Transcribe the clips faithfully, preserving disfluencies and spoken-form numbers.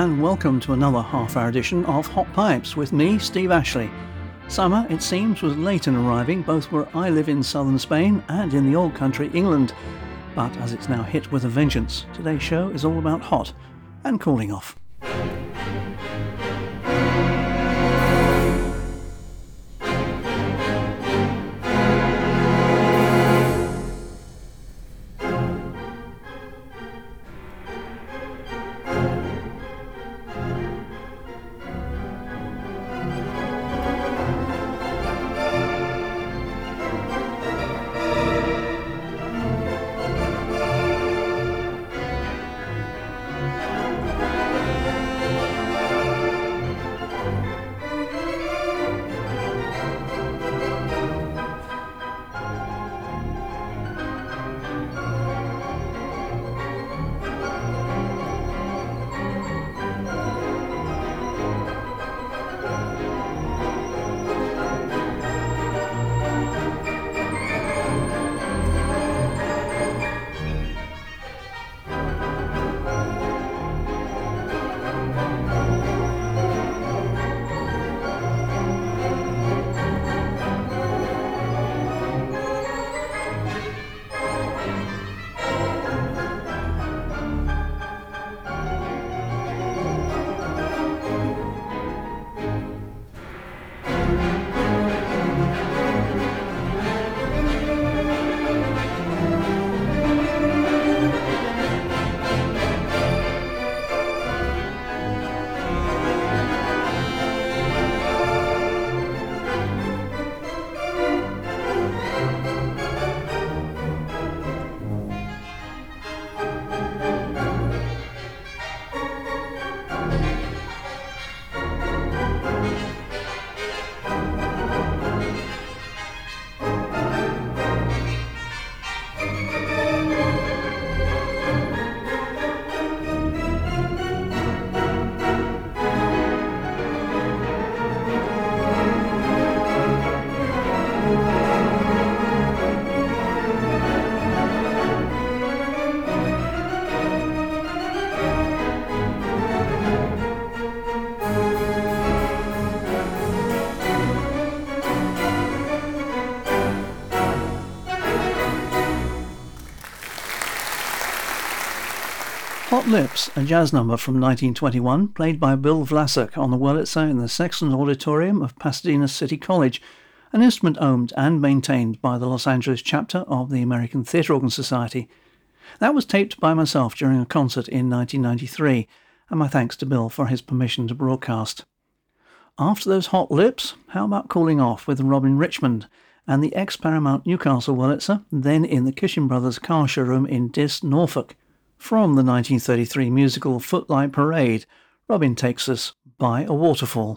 and welcome to another half-hour edition of Hot Pipes with me, Steve Ashley. Summer, it seems, was late in arriving, both where I live in southern Spain and in the old country, England. But as it's now hit with a vengeance, today's show is all about hot and cooling off. Hot Lips, a jazz number from nineteen twenty-one, played by Bill Vlasic on the Wurlitzer in the Sexton Auditorium of Pasadena City College, an instrument owned and maintained by the Los Angeles chapter of the American Theatre Organ Society. That was taped by myself during a concert in nineteen ninety-three, and my thanks to Bill for his permission to broadcast. After those Hot Lips, how about cooling off with Robin Richmond and the ex-Paramount Newcastle Wurlitzer, then in the Kishin Brothers car showroom in Diss, Norfolk. From the nineteen thirty-three musical Footlight Parade, Robin takes us by a waterfall.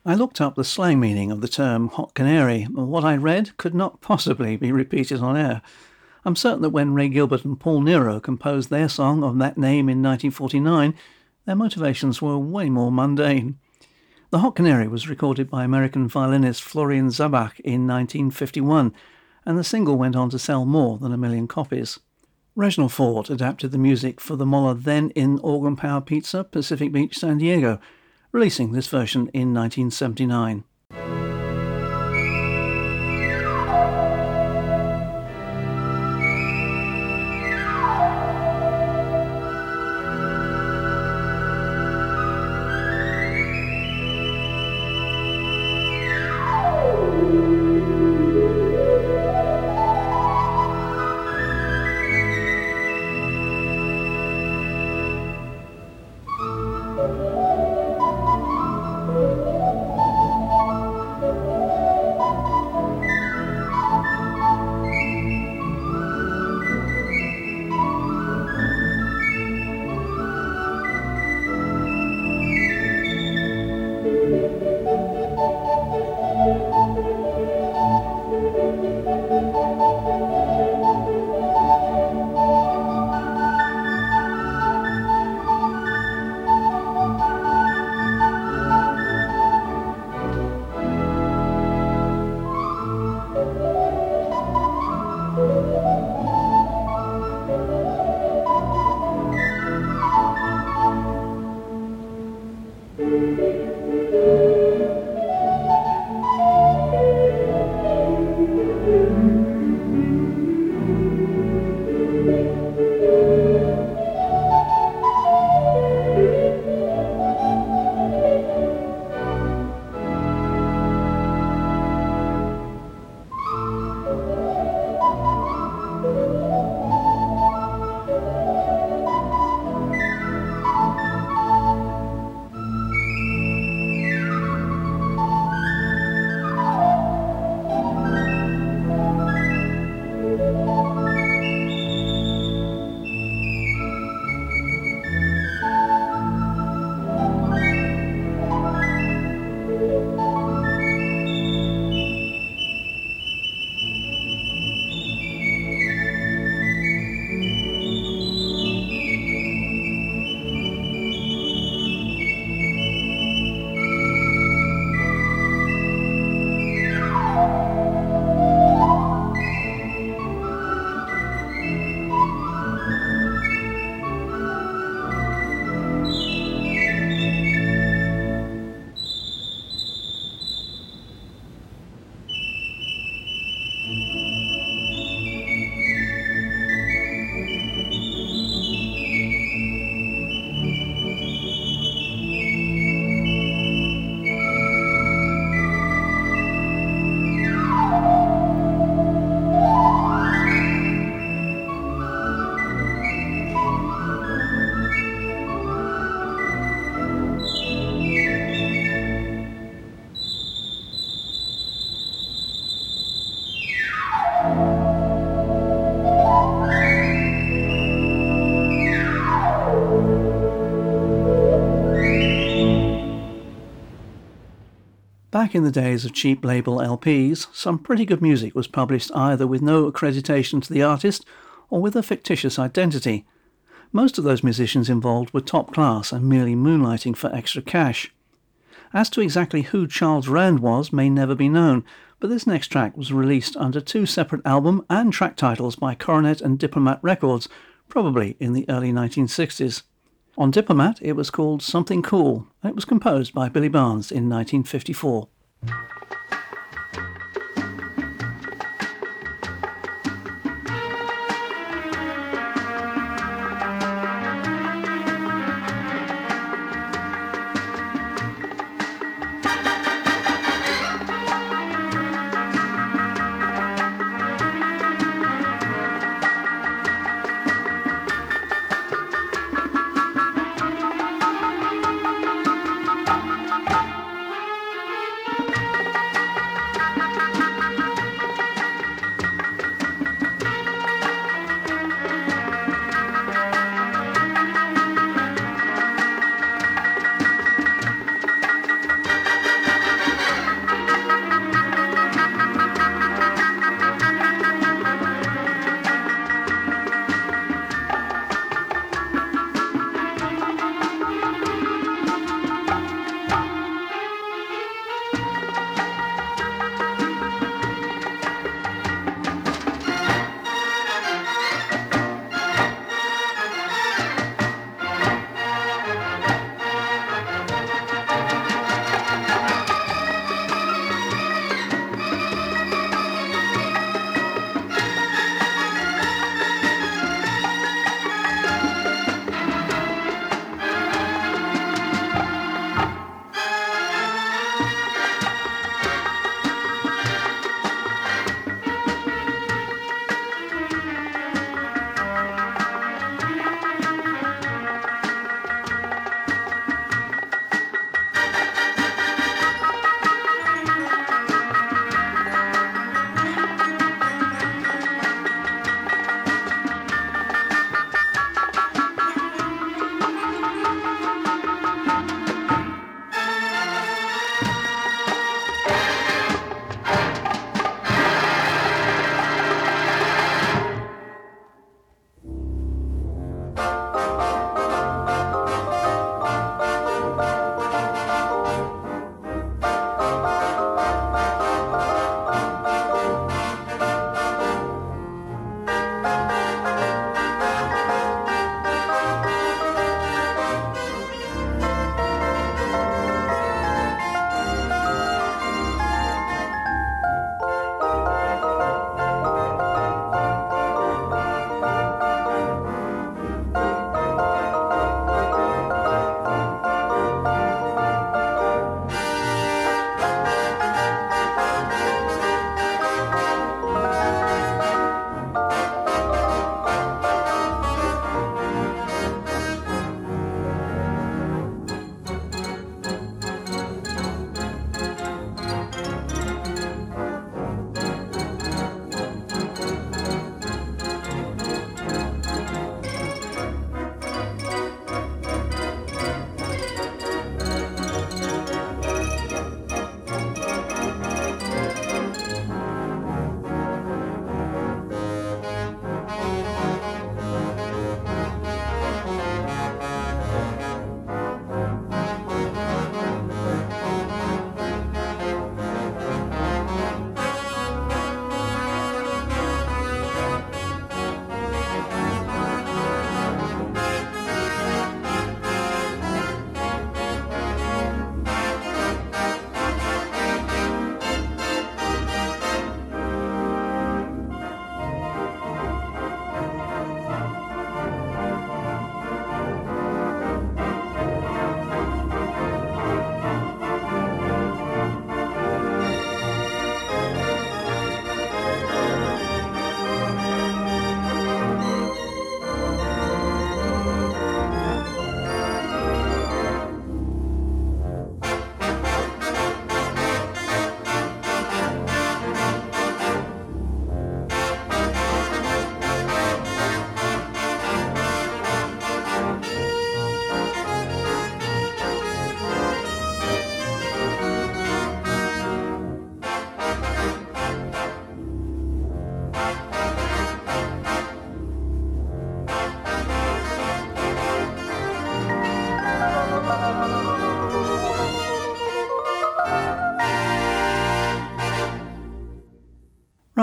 I looked up the slang meaning of the term hot canary, and what I read could not possibly be repeated on air. I'm certain that when Ray Gilbert and Paul Nero composed their song of that name in nineteen forty-nine, their motivations were way more mundane. The Hot Canary was recorded by American violinist Florian Zabach in nineteen fifty-one, and the single went on to sell more than a million copies. Reginald Ford adapted the music for the Moller then in Organ Power Pizza, Pacific Beach, San Diego, releasing this version in nineteen seventy-nine. Back in the days of cheap label L Ps, some pretty good music was published either with no accreditation to the artist or with a fictitious identity. Most of those musicians involved were top class and merely moonlighting for extra cash. As to exactly who Charles Rand was may never be known, but this next track was released under two separate album and track titles by Coronet and Diplomat Records, probably in the early nineteen sixties. On Diplomat, it was called Something Cool, and it was composed by Billy Barnes in nineteen fifty-four.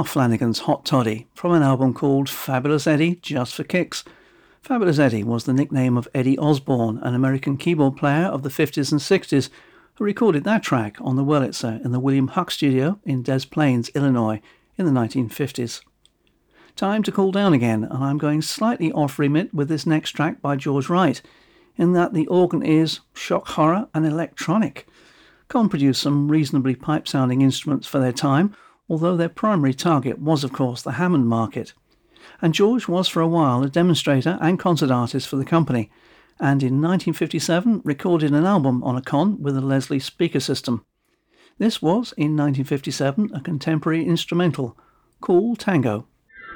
now Flanagan's Hot Toddy from an album called Fabulous Eddie Just for Kicks. Fabulous Eddie was the nickname of Eddie Osborne, an American keyboard player of the fifties and sixties, who recorded that track on the Wurlitzer in the William Huck studio in Des Plaines, Illinois, in the nineteen fifties. Time to cool down again, and I'm going slightly off-remit with this next track by George Wright, in that the organ is shock horror and electronic. Con produced some reasonably pipe-sounding instruments for their time, although their primary target was, of course, the Hammond market. And George was for a while a demonstrator and concert artist for the company, and in nineteen fifty-seven recorded an album on a Con with a Leslie speaker system. This was, in nineteen fifty-seven, a contemporary instrumental, Cool Tango.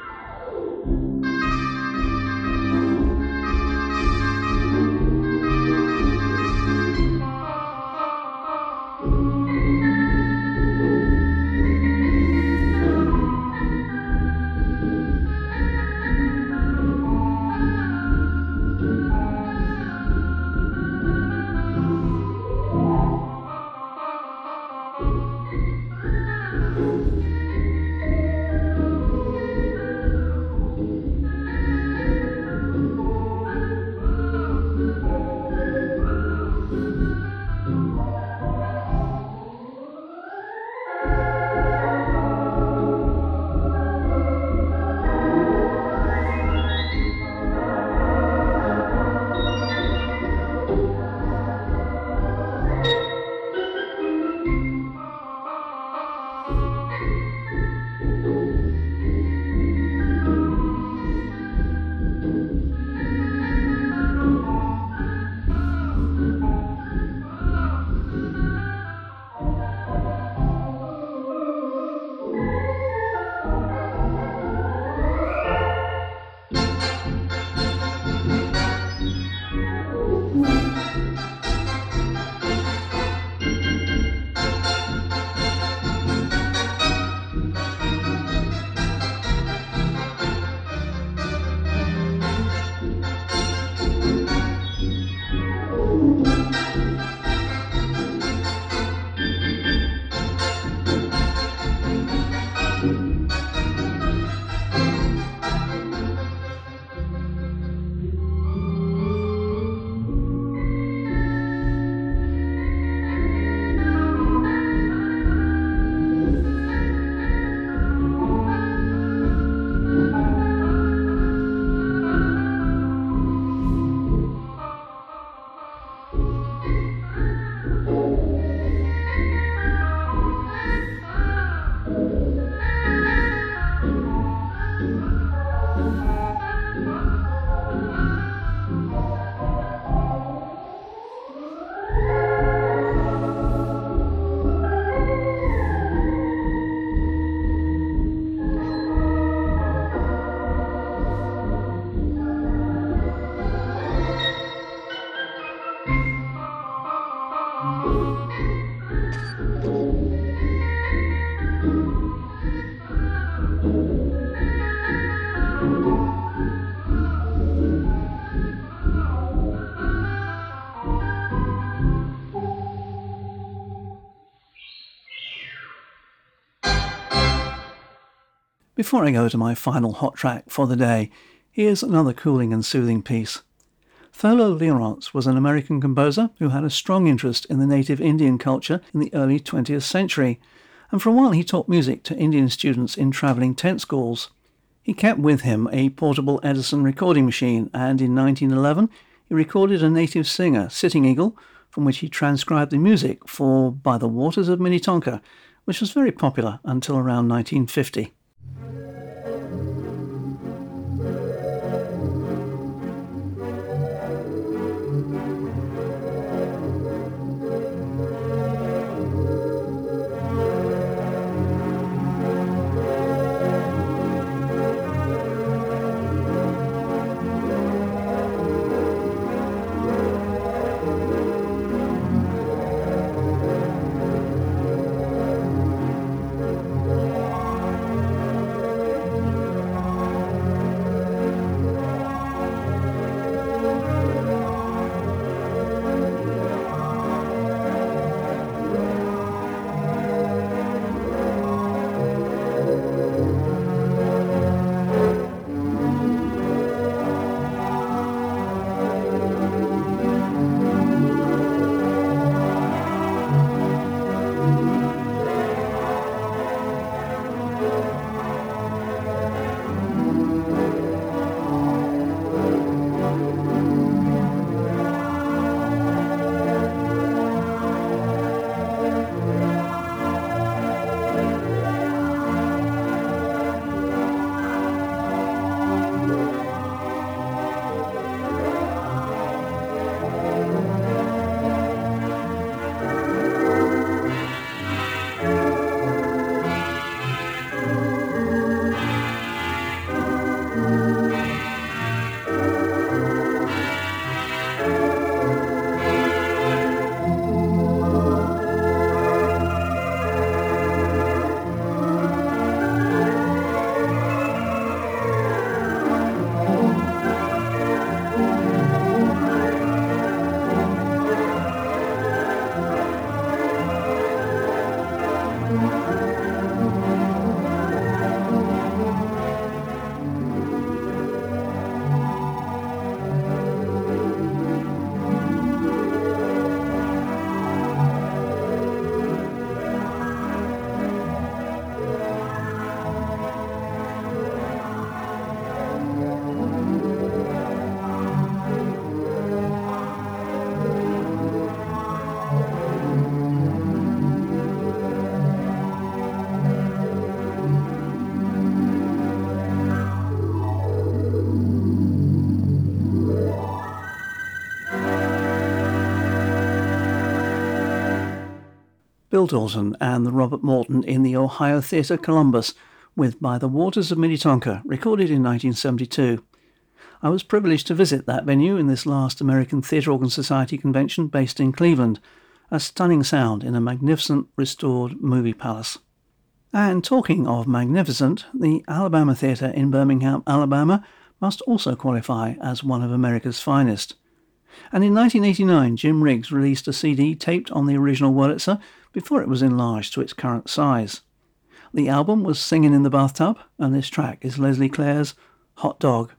Before I go to my final hot track for the day, here's another cooling and soothing piece. Thurlow Learance was an American composer who had a strong interest in the native Indian culture in the early twentieth century, and for a while he taught music to Indian students in travelling tent schools. He kept with him a portable Edison recording machine, and in nineteen eleven he recorded a native singer, Sitting Eagle, from which he transcribed the music for By the Waters of Minnetonka, which was very popular until around nineteen fifty. Bill Dalton and the Robert Morton in the Ohio Theatre Columbus with By the Waters of Minnetonka, recorded in nineteen seventy-two. I was privileged to visit that venue in this last American Theatre Organ Society convention based in Cleveland, a stunning sound in a magnificent restored movie palace. And talking of magnificent, the Alabama Theatre in Birmingham, Alabama must also qualify as one of America's finest. And in nineteen eighty-nine, Jim Riggs released a C D taped on the original Wurlitzer before it was enlarged to its current size. The album was Singin' in the Bathtub, and this track is Leslie Clare's Hot Dog.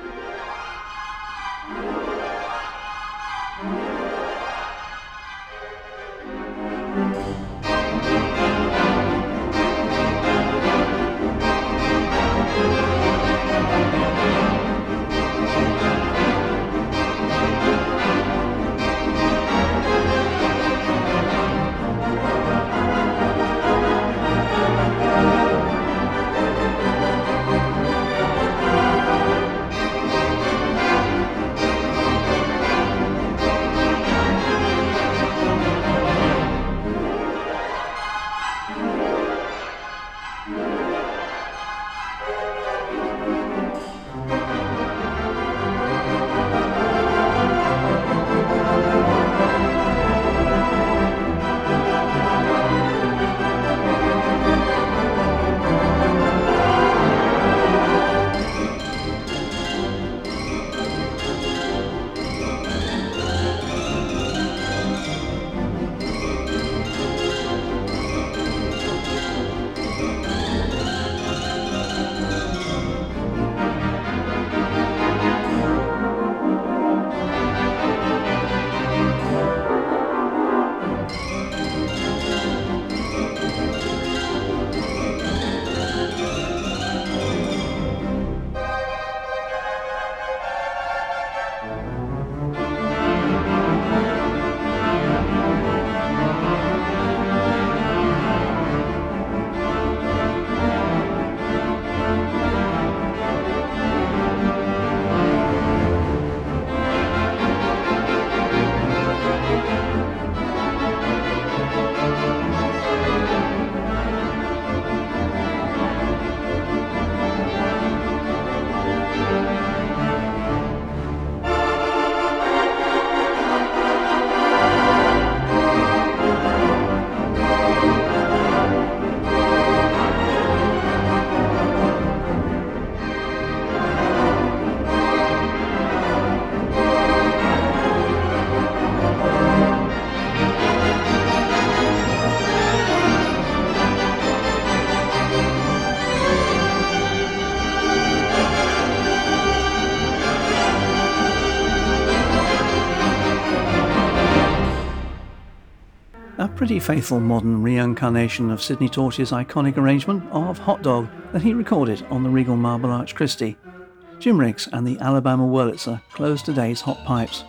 Pretty faithful modern reincarnation of Sidney Torch's iconic arrangement of Hot Dog that he recorded on the Regal Marble Arch Christie. Jim Riggs and the Alabama Wurlitzer close today's Hot Pipes.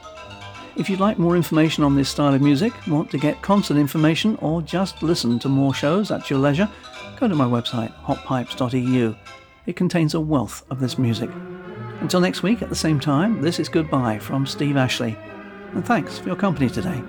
If you'd like more information on this style of music, want to get concert information, or just listen to more shows at your leisure, go to my website, hot pipes dot e u. It contains a wealth of this music. Until next week at the same time, this is goodbye from Steve Ashley, and thanks for your company today.